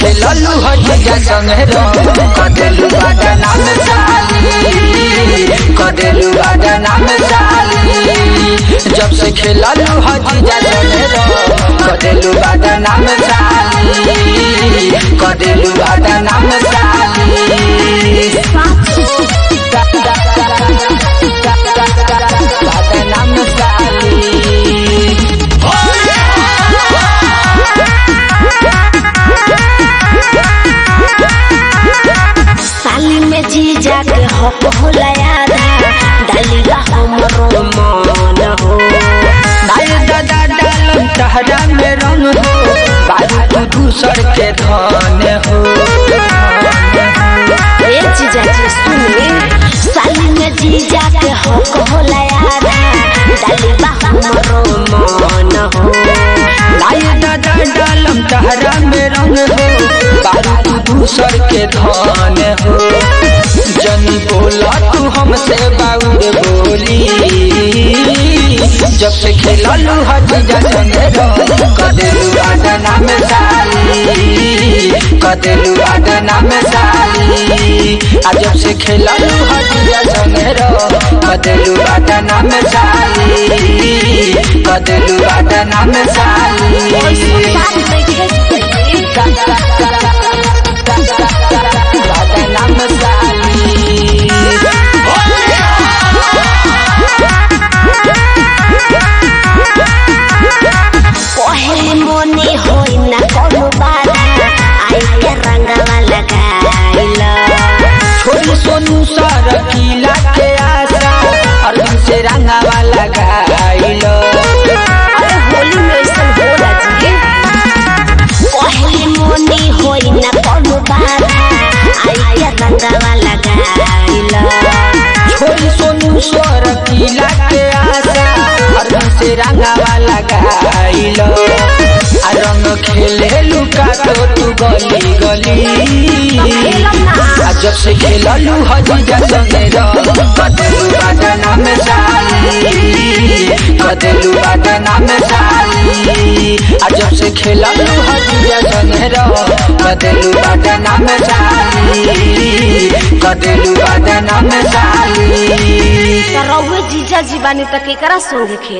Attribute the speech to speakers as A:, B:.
A: खेललू हजिया संगे कदेलू बदनाम साली कदेलू बदनाम साली जब से खेललू हजिया संगे कदेलू बदनाम साली कदेलू बदनाम साली बदनाम साली
B: साली में जीजा के हक होला याद डालीगा हमरो मन हो
A: नाय दादा डालम तहरा में रंग हो बारू तू दूसर के धन हो
B: ए जीजा जी सुने साली में जीजा के हक होला याद डालीगा हमरो मन हो
A: नाय दादा डालम तहरा में रंग हो बारू तू दूसर के धन हो जनी बोला तू हमसे बाउर बोली जब से खेललू हजिया संगे कदेलू बदनाम साली कदेलू बदनाम साली आ जब से खेललू हजिया संगे कदेलू बदनाम साली कदेलू बदनाम साली बदनाम साली
B: पहले मोने होई ना कोनो बात आई के रंगवा लगाइला
A: छोरी सोनू सर किला के आशा अरविंद से रंगवा लगाइलो
B: अरे होली में ऐसा होला जी पहले मोने होई ना कोनो बात आई के रंगवा लगाइला
A: छोरी सोनू सर किला के आशा अरविंद से रंगवा लगाइलो आ रंग खेले लुका तो तू गली गली आ जब से खेललू हजिया संगे कदेलू बदनाम साली कदेलू बदनाम साली आ जब से खेललू हजिया संगे कदेलू बदनाम साली कदेलू बदनाम साली
B: रउए जीजा जी बानी त केकरा संगे खेल